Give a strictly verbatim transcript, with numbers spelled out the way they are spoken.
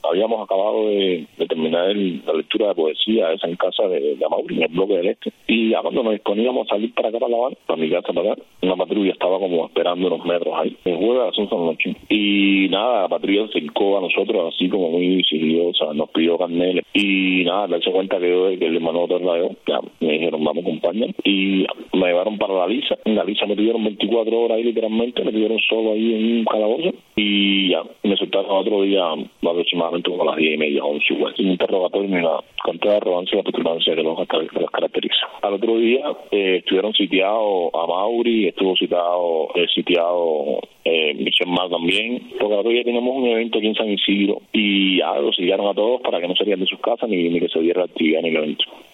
habíamos acabado de, de terminar el, la lectura de poesía esa en casa de, de Amaury, en el bloque del Este, y ya cuando nos disponíamos a salir para acá, para La Habana, para mi casa, para acá, una patrulla estaba como esperando unos metros ahí, el jueves a las once de la noche, y nada, la patrulla se acercó a nosotros así como muy sigilosa, nos pidió carneles, y nada, darse cuenta que yo, que el hermano de la ya me dijeron, vamos, acompañan, y me llevaron para la Lisa. En la Lisa me tuvieron veinticuatro horas ahí literalmente, me tuvieron solo ahí en un calabozo, y ya, me soltaron otro día aproximadamente como a las diez y media, once igual, sin interrogatorio ni nada, con toda la arrogancia y la petulancia que los, que los caracteriza. Al otro día eh, estuvieron sitiados a Amaury, estuvo citado, eh, sitiado eh, Michel Mar también, porque el otro día teníamos un evento aquí en San Isidro, y ya los sitiaron a todos para que no salieran de sus casas ni, ni que se diera la actividad ni el evento.